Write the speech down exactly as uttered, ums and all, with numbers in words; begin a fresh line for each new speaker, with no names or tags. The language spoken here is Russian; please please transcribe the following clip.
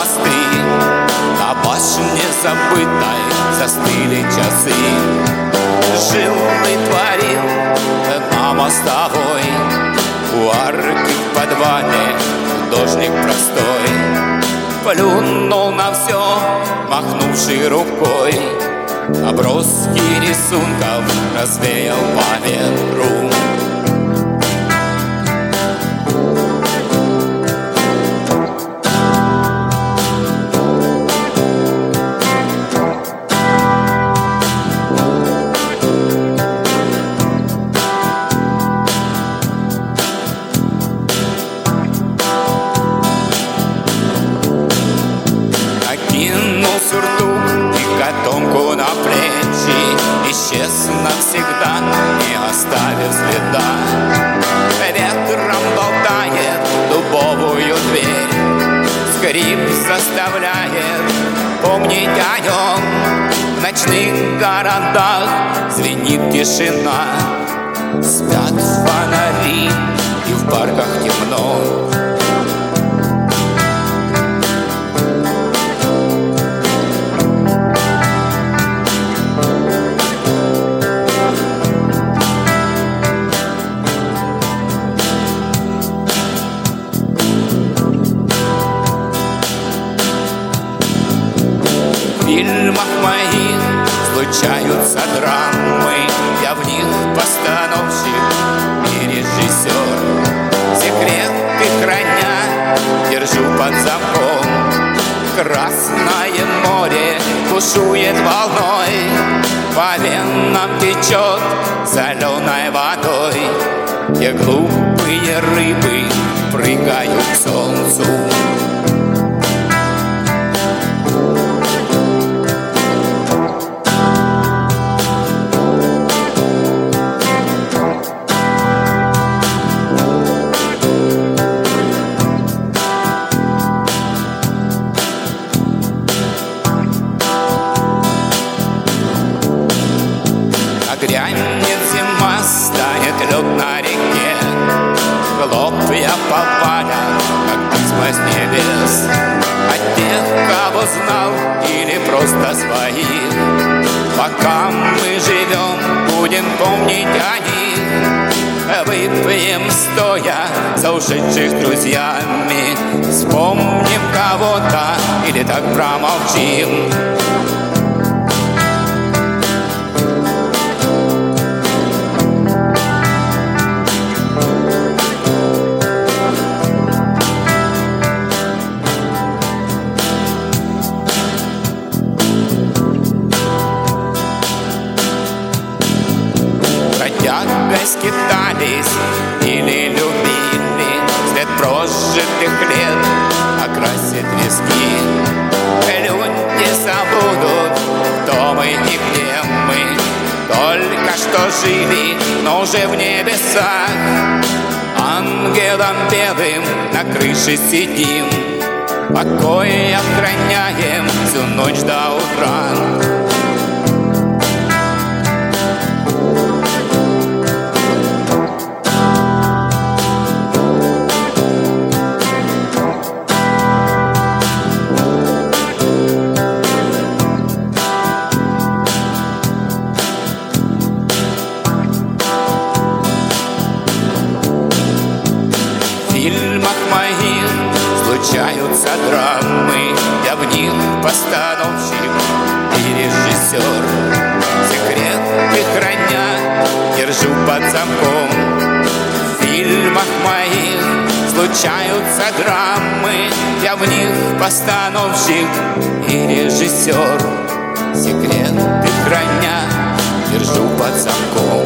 мосты, на башне забытой застыли часы. Жил и творил на мостовой, у арки в подвале художник простой. Плюнул на все, махнувший рукой, наброски рисунков развеял по ветру. Накинул сюртук и котомку на плечи, исчез навсегда, не оставив следа. Ветром болтает дубовую дверь, скрип заставляет помнить о нем. В ночных городах звенит тишина, спят фонари и в парках темно. В фильмах моих случаются драмы, я в них постановщик и режиссер. Секреты храня, держу под замком. Красное море бушует волной, по венам течет соленой водой, где глупые рыбы прыгают к солнцу. Грянет зима, станет лед на реке, хлопья повалят, как письма с небес. От тех, кого знал, или просто своих, пока мы живем, будем помнить о них. Выпьем стоя за ушедших друзьями, вспомним кого-то или так промолчим. Бродягой скитались или любили, след прожитых лет окрасит виски. Люди забудут, кто мы и где мы, только что жили, но уже в небесах. Ангелом белым на крыше сидим, покой охраняем всю ночь до утра. В фильмах моих случаются драмы, я в них постановщик и режиссер. Секреты храня, держу под замком. В фильмах моих случаются драмы, я в них постановщик и режиссер. Секреты храня, держу под замком.